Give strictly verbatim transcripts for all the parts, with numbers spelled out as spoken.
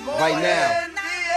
right now.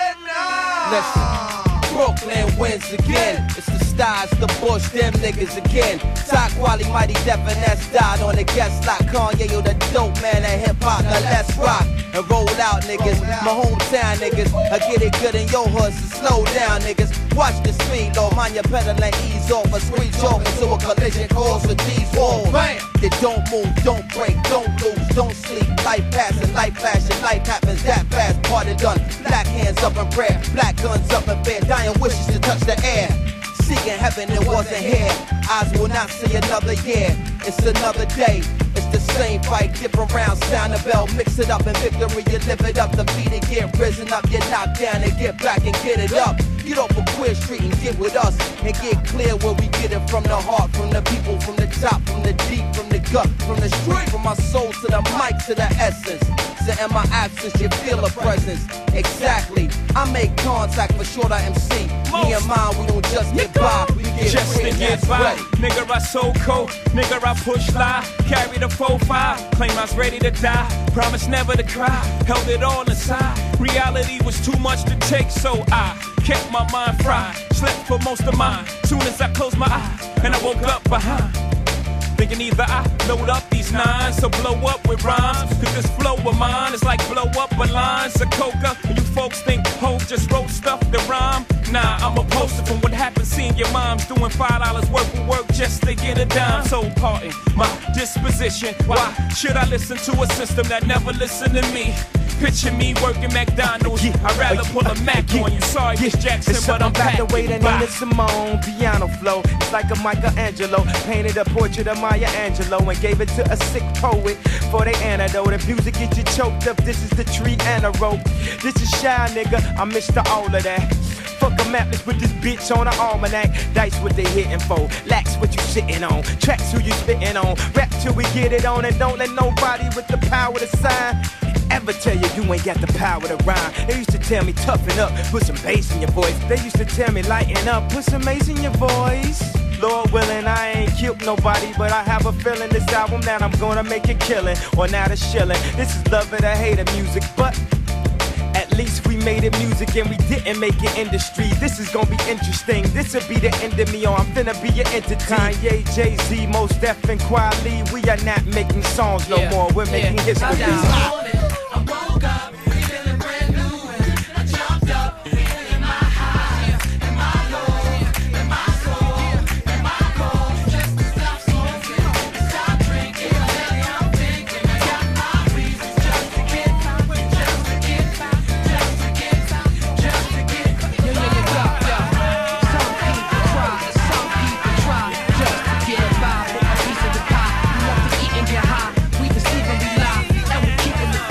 Listen, Brooklyn wins again. It's the Styles, the Bush, them niggas again. Top quality, mighty Def and S died on the guest like Kanye, yo, the dope man of hip hop. Now let's rock and roll out, niggas. My hometown niggas, I get it good in your hood, so slow down, niggas. Watch the speed, Lord, mind your pedal and ease off. A screech off into a collision course with these walls. They don't move, don't break, don't lose, don't sleep. Life passing, life flashing, life happens that fast. Party done, black hands up in prayer, black guns up in bed, dying wishes to touch the air. Seeking heaven, it wasn't here. Eyes will not see another year. It's another day. It's the same fight, different rounds, sound the bell, mix it up in victory. You live it up, defeat it, get risen up, get knocked down and get back and get it up. Get off of Queer Street and get with us and get clear where we get it from the heart, from the people, from the top, from the deep, from the gut, from the street, from my soul to the mic to the essence. So in my absence, you feel a presence. Exactly. I make contact for sure, I M C. Me and mine, we don't just get by, we get just free, to get by. ready. Nigga, I so cold. Nigga, I push lie. Carry the four five. Claim I was ready to die. Promise never to cry. Held it all inside. Reality was too much to take, so I kept my mind fried. Slept for most of mine. Soon as I closed my eyes, and I woke up behind. Thinking either I load up these nines or blow up with rhymes. Cause this flow of mine is like blow up a lines of coca. And you folks think Hov just wrote stuff to rhyme. Nah, I'm a poster from what happened seeing your moms doing five dollars worth of work just to get a dime. So pardon my disposition. Why should I listen to a system that never listened to me? Picture me working McDonald's. Yeah, I'd rather pull a Mac yeah, on you. Sorry, yeah, Miss Jackson, but I'm back. The way that Nina Simone piano flow, it's like a Michelangelo painted a portrait of Maya Angelou and gave it to a sick poet for the antidote. If music get you choked up, this is the tree and a rope. This is Shy Nigga, I'm Mister All of that. Fuck a map, let's put this bitch on an almanac. Dice what they hitting for, lax what you sitting on, tracks who you spitting on. Rap till we get it on and don't let nobody with the power to sign ever tell you you ain't got the power to rhyme. They used to tell me toughen up, put some bass in your voice. They used to tell me lighten up, put some bass in your voice. Lord willing, I ain't killed nobody, but I have a feeling this album that I'm gonna make it killing, or not a shilling. This is love it or hate it music, but at least we made it music and we didn't make it industry. This is gonna be interesting. This'll be the end of me, or I'm finna be your entity. Kanye, Jay-Z, Mos Def and Kweli. We are not making songs no yeah. more. We're making yeah. history. I woke up feeling brand new and I jumped up feeling my highs and my lows and my soul and my goals. Just to stop smoking and stop drinking. Lately I'm thinking I got my reasons just to get, just to get, just to get, just to get. Yo, yo, yo, yo, yo. Some people try, some people try just to get by for a piece of the pie. We love to eat and get high. We deceive and we lie, and we keep it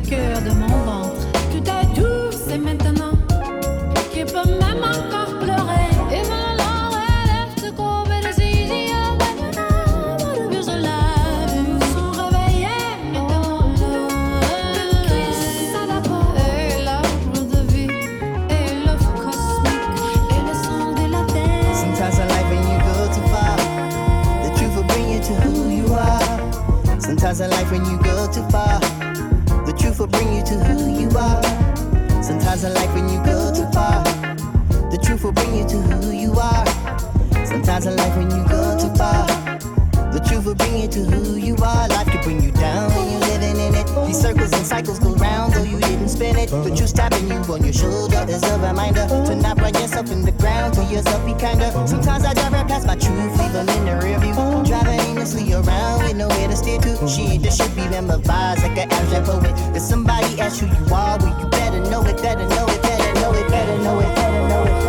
cœur de mon ventre. Tout est doux, c'est maintenant. Qui peut même encore pleurer. Et maintenant, elle est courbée de ses yeux. Maintenant, mon vieux alive. Sont réveillés maintenant. Le kiss à la peau. Et l'arbre de vie. Et l'œuf cosmique. Et le son de la terre. Sometimes in life when you go too far, the truth will bring you to who you are. Sometimes in life when you go too far, the truth will bring you to who you are. Sometimes in life when you go too far, the truth will bring you to who you are. Sometimes in life when you go too far, the truth will bring you to who you are. Life could bring you down when you're living in it. These circles and cycles go round though you didn't spin it. The truth tapping you on your shoulder is a reminder to not run yourself in the ground, to yourself be kinder. Sometimes I drive right past my truth, leave them in the rear view. Driving aimlessly around with nowhere to steer to. She ain't the shit be memorized like an abstract poet. If somebody asks who you are, well you better know it, better know it, better know it, better know it, better know it.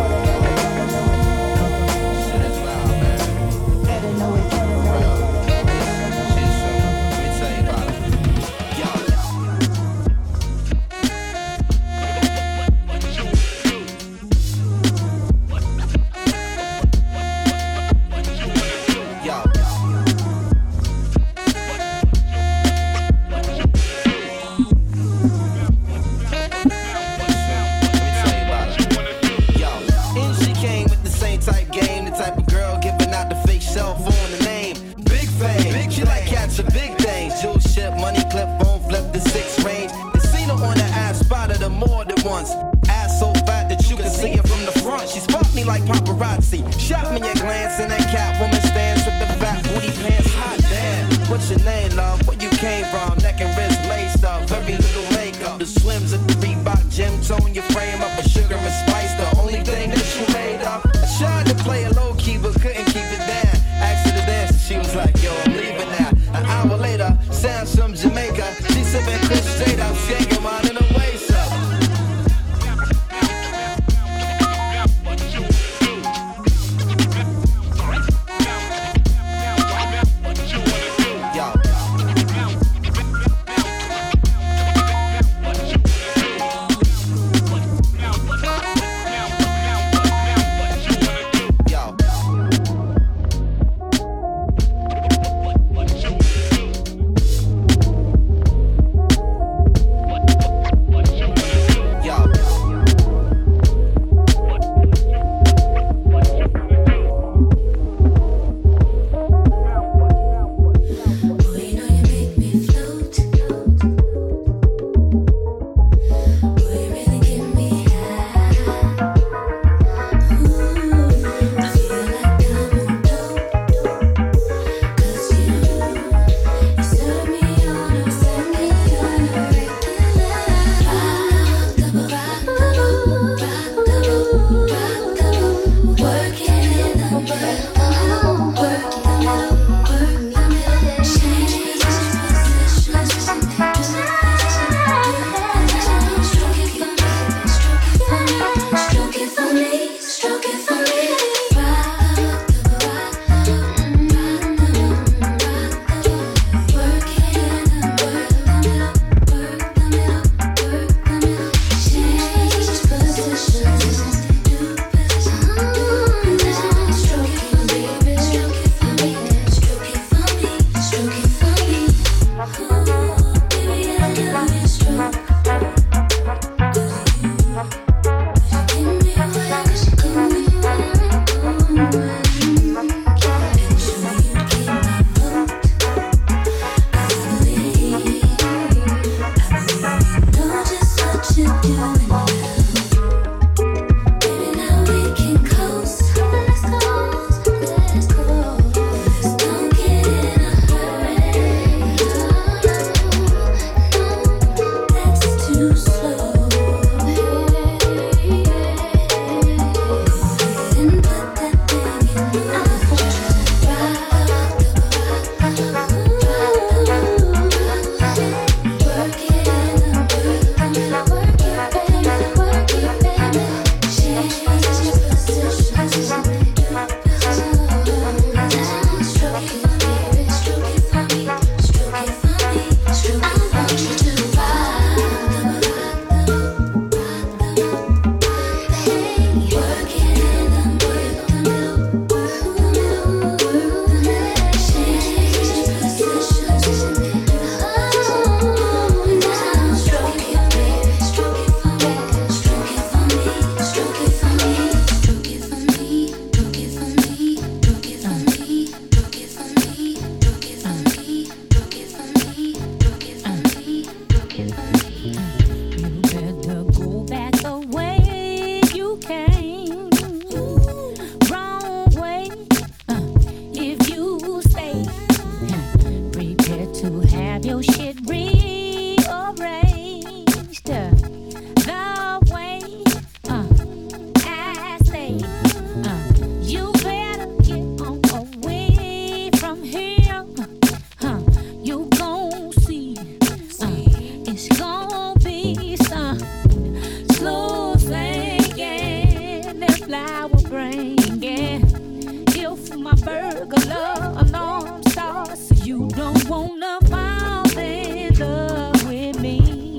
You better go back the way you came. Wrong way. Uh, if you stay, prepare to have your shit rearranged. Uh, the way uh, I stay. Uh, you better get on away from here. Uh, you gon' see. Uh, it's gon' be some slow singing and flower bringing. If my burglar alarm starts, you don't wanna fall in love with me.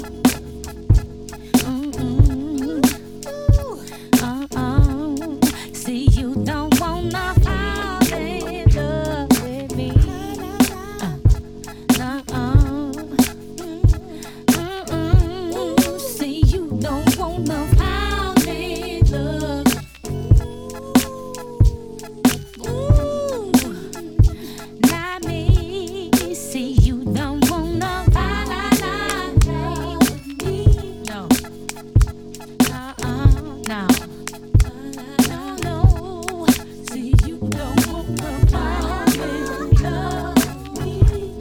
Mm-mm. Uh-uh. See, you don't wanna fall in love with me. Uh, uh-uh. Mm-mm. See, you don't wanna fall in love. Ooh, not me. See, you don't wanna fall in me. No. Uh-uh, no. No, no. See, you don't wanna fall in love with me.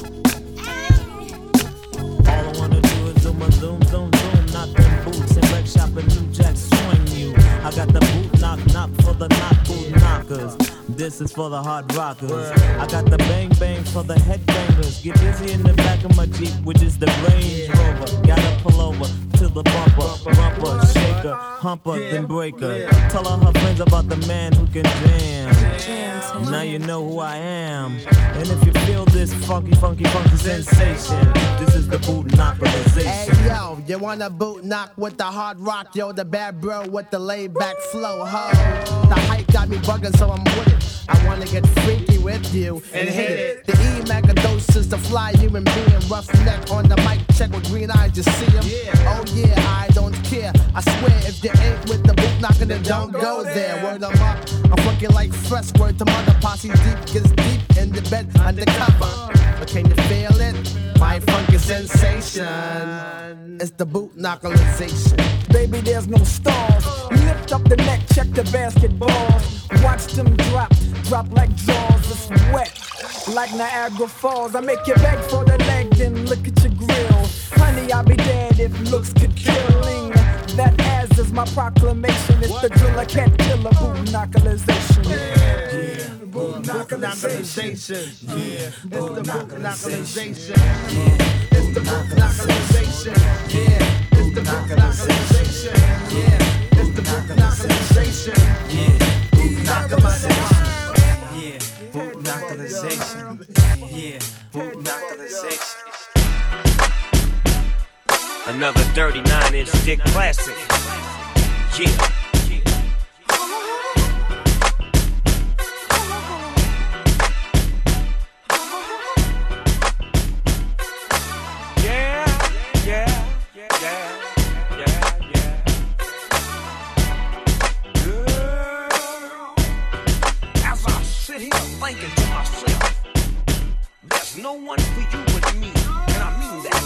All I wanna do is do my zoom, zoom, zoom. Knock them boots and wreck shop and new jacks swing you. I got the boot knock, knock for the knock boot knockers. This is for the hard rockers. I got the bang bang for the headbangers. Get busy in the back of my Jeep, which is the Range Rover. Gotta pull over to the bumper, bumper, shaker, humper, then breaker. Tell all her friends about the man who can jam. Now you know who I am. And if you feel this funky, funky, funky sensation, this is the boot knockerization. Hey yo, you wanna boot knock with the hard rock, yo, the bad bro with the laid back flow, ho. The hype got me bugging, so I'm with it. I wanna get freaky with you and hit it. The E Macadoses, the fly human being, rough neck on the mic, check with green eyes, you see him? Oh yeah, I don't care. I swear if you ain't with the boot knocking, then don't go there. Word them up, I'm fucking like fresh word to mother posse deep, gets deep in the bed undercover. But can you feel it? My funky sensation. It's the boot knockerization. Baby, there's no stars. Lift up the neck, check the basketballs. Watch them drop, drop like drawers. It's wet, like Niagara Falls. I make you beg for the leg, then look at your grill. Honey, I'll be dead if looks could killing. That as is my proclamation. It's the driller, cat killer, boot knockerization. Yeah, boot knockerization. Yeah, it's the boot knockerization. Yeah, it's the boot knockerization. Yeah, it's the boot knockerization. Yeah, it's the boot knockerization. Yeah, boot knockerization. Yeah, boot knockerization. Yeah, boot knockerization. Another thirty-nine inch dick classic. Yeah. Thinking to myself, there's no one for you but me, and I mean that.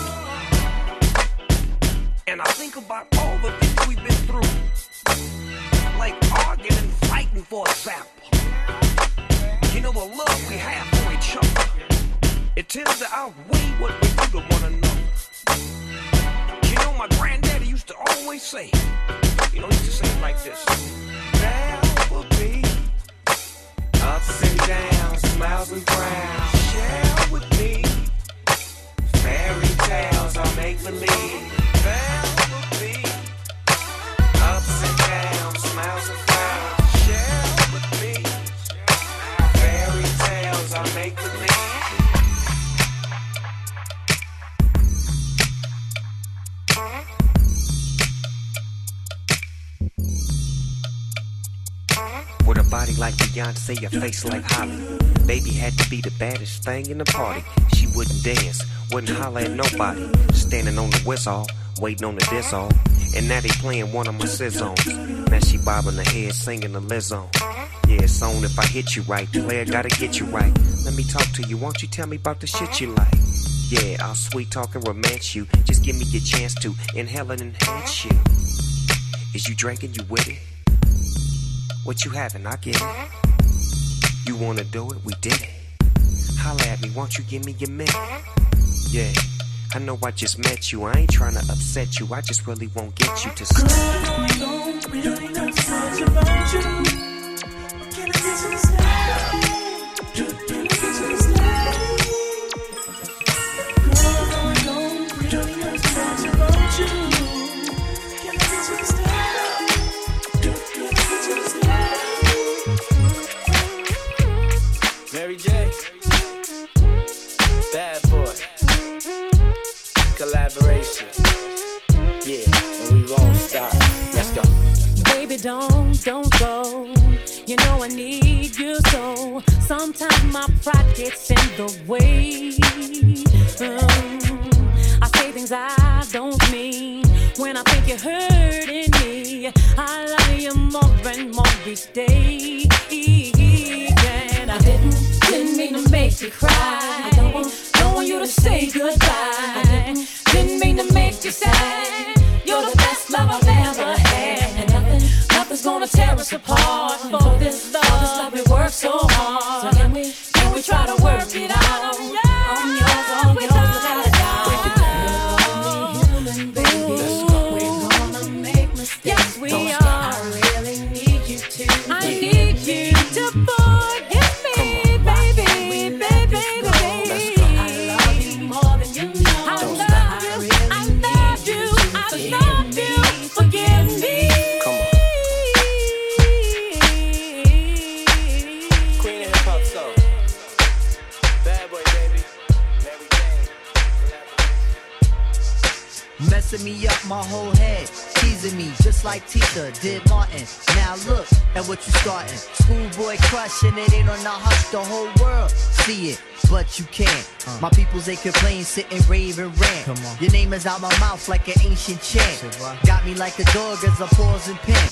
And I think about all the things we've been through, like arguing and fighting, for example. You know, the love we have for each other, it tends to outweigh what we do to one another. You know, my granddaddy used to always say, you know, he used to say it like this: there will be ups and downs, smiles and frowns. Share with me fairy tales are make believe. There will be ups and downs, smiles and frowns. Share with me fairy tales are make believe. With a body like Beyonce, a face like Holly. Baby had to be the baddest thing in the party. She wouldn't dance, wouldn't holler at nobody. Standing on the whistle, waiting on the diss off. And now they playing one of my scissors. Now she bobbing her head, singing the Lizzo. Yeah, it's on if I hit you right. Player gotta get you right. Let me talk to you, won't you tell me about the shit you like? Yeah, I'll sweet talk and romance you. Just give me a chance to inhale and enhance you. Is you drinking, you with it? What you having, I get it. You wanna do it, we did it. Holla at me, won't you give me your minute? Yeah, I know I just met you. I ain't trying to upset you, I just really won't get you to stay. Girl, we don't really know much about you. Can I get you to stay? Can I get you to stay? Girl, we don't really know much about you. Can I get you to stay? Can I get you to stay? Mary J, Bad Boy, collaboration. Yeah, and we won't stop. Let's go. Baby, don't, don't go. You know I need you so. Sometimes my pride gets in the way. Mm, I say things I don't mean. When I think you're hurting me, I love you more and more each day. And I didn't, didn't mean to make you cry. I don't want, don't want you to say goodbye. I didn't, didn't mean to make you sad. You're the best love I've ever had. And nothing, nothing's gonna tear us apart. And for this love, for this love we work so hard. So can we, can we try to work it out? I'm yours, I'm yours, without a doubt. You're only human, baby. We're gonna make mistakes. Yes, we are. I really need you to. I need you to forgive me, baby, baby, baby, baby. I love you more than you know. I love you, I love you, I love you. Forgive me. Come on. Queen of hip hop soul. Bad Boy, baby. Mary Jane. Messing me up my whole head, teasing me just like Tita did Martin. Now look at what you starting. Schoolboy crush and it ain't on the hush. The whole world see it, but you can't. Uh. My peoples they complain, sit and rave and rant. Come on. Your name is out my mouth like an ancient chant. Got me like a dog as a pause and pen.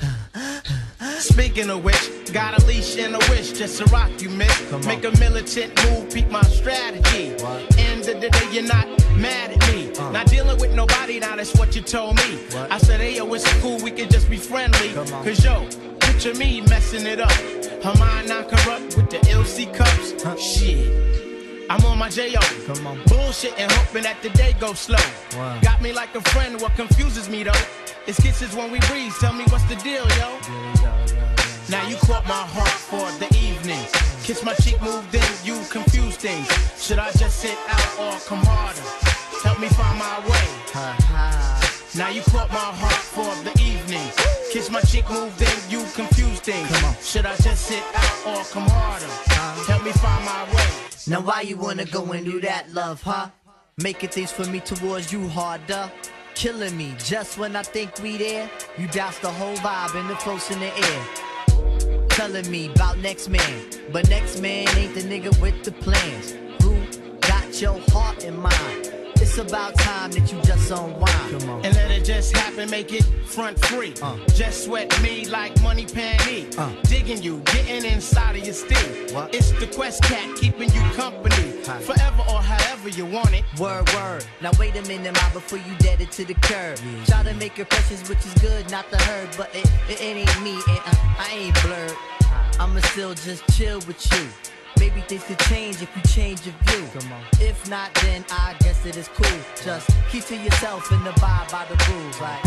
Speaking of which, got a leash and a wish just to rock you, miss. Make a militant move, peep my strategy. What? End of the day, you're not mad at me. Uh. Not dealing with nobody, now that's what you told me. What? I said, hey, yo, it's cool, we can just be friendly. Cause yo, picture me messing it up. Her mind not corrupt with the L C cups. Huh? Shit. I'm on my J O. Come on. Bullshit and hoping that the day goes slow. Wow. Got me like a friend, what confuses me though. It's kisses when we breathe, tell me what's the deal, yo. Yeah, yeah, yeah, yeah. Now you caught my heart for the evening. Kiss my cheek, moved in, you confuse things. Should I just sit out or come harder? Help me find my way. Now you caught my heart for the evening. Kiss my cheek, moved in, you confuse things. Should I just sit out or come harder? Help me find my way. Now why you wanna go and do that, love, huh? Making things for me towards you harder. Killing me just when I think we there. You douse the whole vibe and the close in the air. Telling me about next man, but next man ain't the nigga with the plans. Who got your heart in mind? It's about time that you just unwind. Come on. And let it just happen, make it front free. Uh. Just sweat me like money panty. Uh. Digging you, getting inside of your steam. What? It's the Quest Cat keeping you company. Hi. Forever or however you want it. Word, word. Now wait a minute, ma, before you dead it to the curb. Yeah. Try to make impressions, which is good, not the herd. But it, it, it ain't me, and uh, I ain't blurred. I'ma still just chill with you. Maybe things could change if you change your view. Come on. If not, then I guess it is cool. Just keep to yourself and abide by the rules. Like.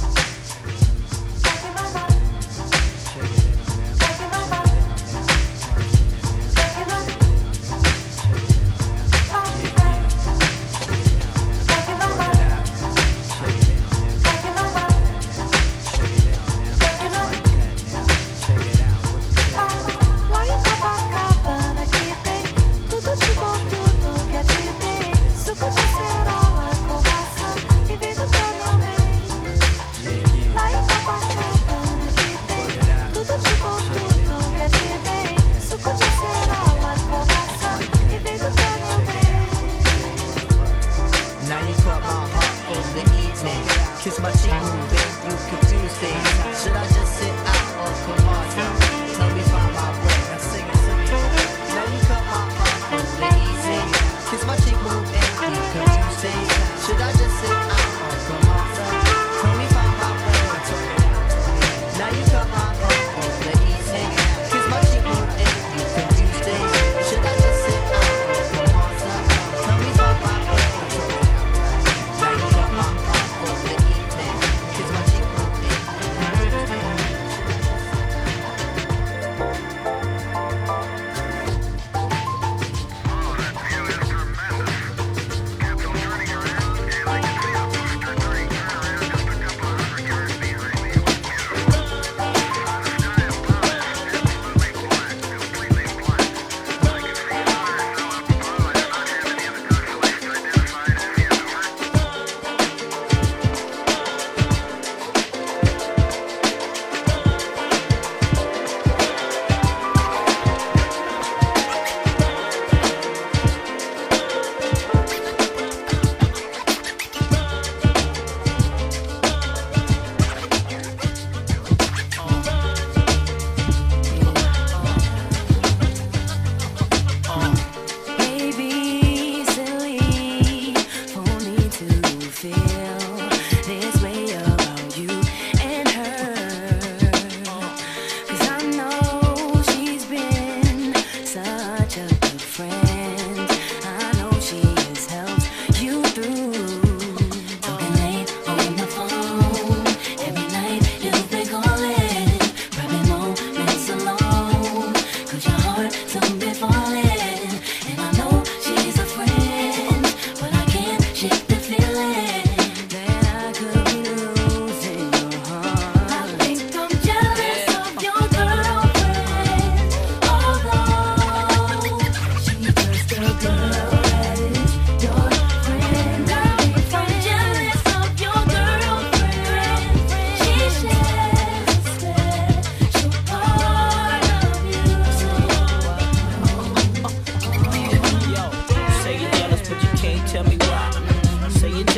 Kiss my cheek, babe, you confuse things. Should I just sit out or come on? Tell me find my way. Now sing it, sing it. Now you cut my heart, and the easy. Kiss my cheek, move, and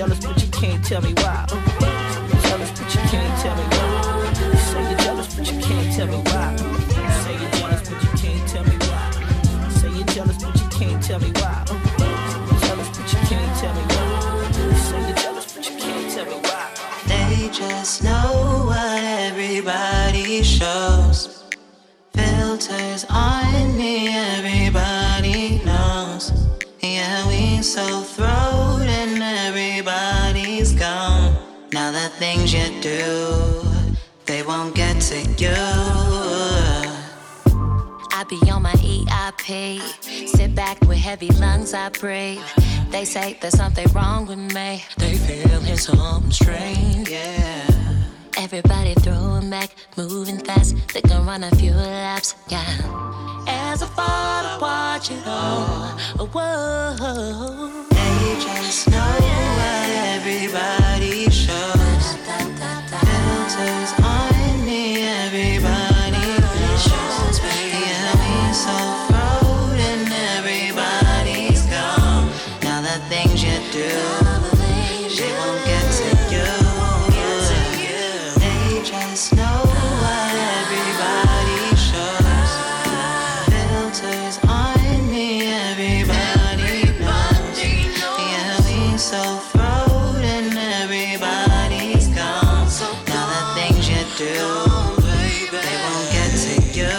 jealous, but you can't tell me why. You're jealous, but you can't tell me why. You say you're jealous, but you can't tell me why. You say you're jealous, but you can't tell me why. You say you're jealous, but you can't tell me why. You're jealous, but you can't tell me why. You say you're jealous, but you can't tell me why. They just know what everybody shows. Filters on me, everybody knows. Yeah, we so throwed and everybody's gone. Now the things you do, they won't get to you. I be on my E I P, sit back with heavy lungs, I breathe. They say there's something wrong with me. They feel it's something strange, yeah. Everybody throwing back, moving fast. They can run a few laps, yeah. As I fall to watch it all, oh, whoa. They just know what everybody shows. Filters on me, everybody shows. Yeah, we so throwed and everybody's gone. Now the things you do, they won't get to you. They just know what everybody shows. Filters on me, everybody knows. Yeah, we so throwed and everybody's gone. Now the things you do, they won't get to you.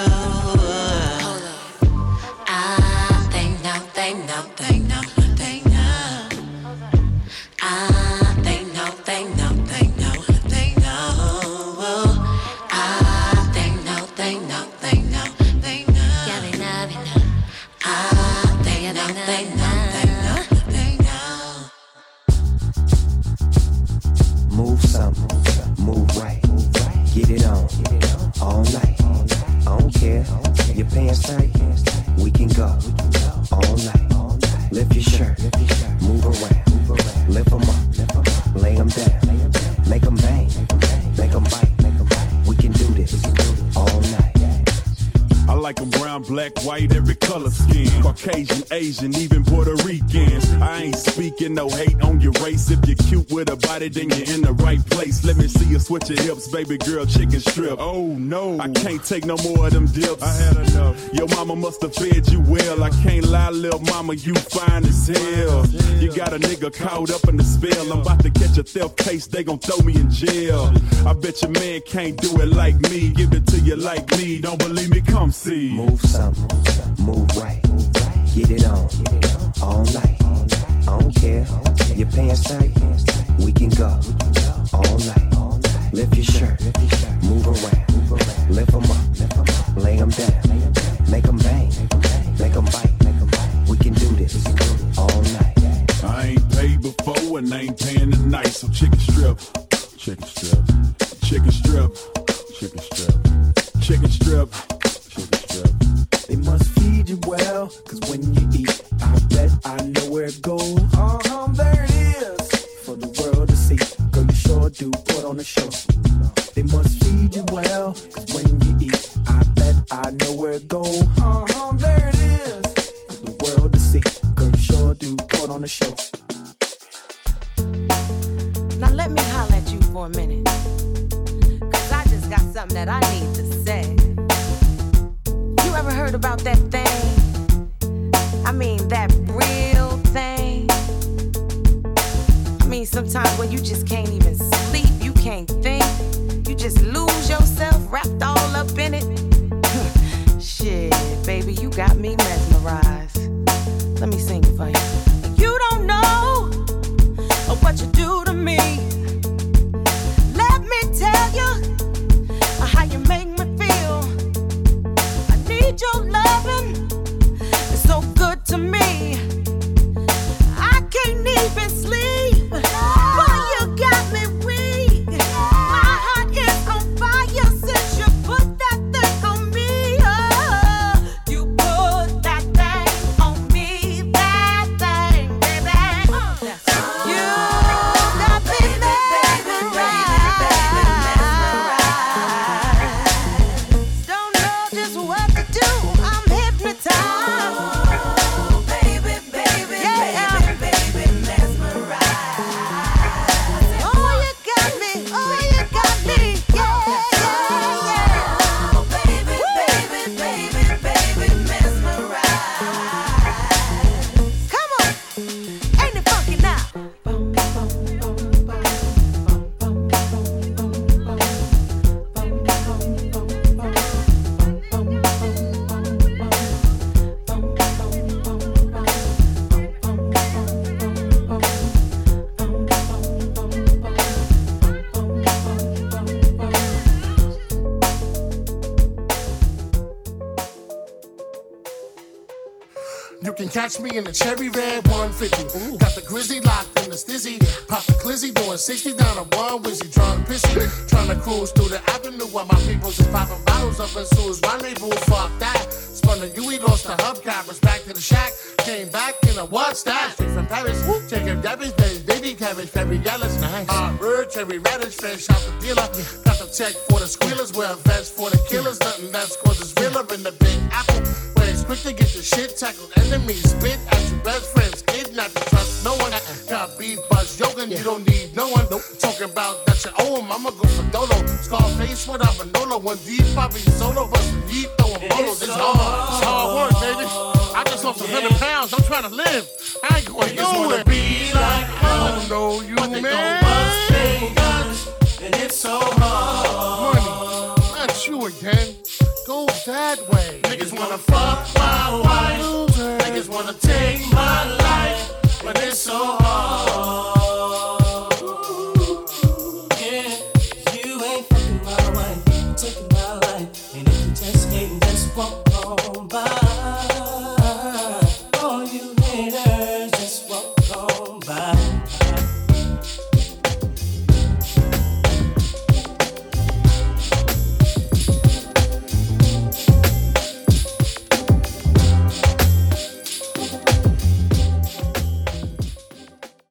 Ah, they know, they know, they know, they know. Ah, they know, they know, they know, they know. Ah, they know, they know, they know, they know. Yeah, they know, they know. Ah, they know, they know, they know, they know. Move something, move right, get it on, all night. I don't care, your pants tight, we can go all night. Lift your shirt, move around, lift them up, lay them down, make them bang, make them bite. We can do this all night. I like them brown, black, white, every color scheme. Caucasian, Asian, even Puerto Ricans. I ain't speaking no hate on your race. If you're cute with a body, then you're in the right place. Let me see you switch your hips, baby girl, chicken strip. Oh no, I can't take no more of them dips. I had enough. Your mama must have fed you well. I can't lie, little mama, you fine as hell. You got a nigga caught up in the spell. I'm about to catch a theft case, they gon' throw me in jail. I bet your man can't do it like me. Give it to you like me. Don't believe me? Come see. Move something, move right, get it on, all night. I don't care, your pants tight, we can go all night. Lift your shirt, move around, lift them up, lay them down, make them bang, make them bite. We can do this all night. I ain't paid before and I ain't paying tonight, so chicken strip, chicken strip, chicken strip, chicken strip, chicken strip. They must feed you well, cause when you eat, I bet I know where it goes. Uh-huh, there it is, for the world to see. Girl, you sure do put on a show. They must feed you well, cause when you eat, I bet I know where it goes. Uh-huh, there it is, for the world to see. Girl, you sure do put on a show. Now let me holler at you for a minute, cause I just got something that I need to say. You ever heard about that thing? I mean, that real thing? I mean, sometimes when you just can't even sleep, you can't think, you just lose yourself, wrapped all up in it. Shit, baby, you got me mesmerized. Let me sing it for you. You don't know what you do to me. Let me tell you how you make me feel. Your loving is so good to me. I can't even sleep. Boy, you got me weak. My heart is on fire since you put that thing on me. Oh, you put that thing on me, that thing, baby. You got me Catch me in the cherry red one fifty. Ooh. Got the grizzly locked in the stizzy. Pop the glizzy doing sixty down a one wizzy. Drunk pissy. Trying to cruise through the avenue while my people's is popping bottles up in Sue's rendezvous. Fuck that. Spun the U E, lost the hubcappers. Back to the shack. Came back in a what's that? Straight from Paris. Chicken Debbie's, baby, baby cabbage, Ferry Yellis. Nice. Hot bird, cherry radish, fish out the dealer. Got the check for the squealers. Wear a vest for the killers. Nothing less causes realer in the big apple. Where it's quick to get the shit tackled. Enemies spit at your best friends. Kidnap you, trust no one. Got beef, buzz, yoga, you don't need no one. Talking about that you owe him, I'ma go for Dolo. Scarface without Manolo. One deep, Bobby solo, but some deep throwing bolos. It's hard. It's hard work, baby. I just lost a hundred pounds. I'm trying to live. I ain't going nowhere. Be like I don't know you, but man. They guns, and it's so hard. Money, not you again. Go that way. Niggas wanna fuck my wife. Niggas wanna take my life, but it's so hard. Yeah, you ain't fucking my wife, you taking my life, and if you just hate, just walk on by. All you haters.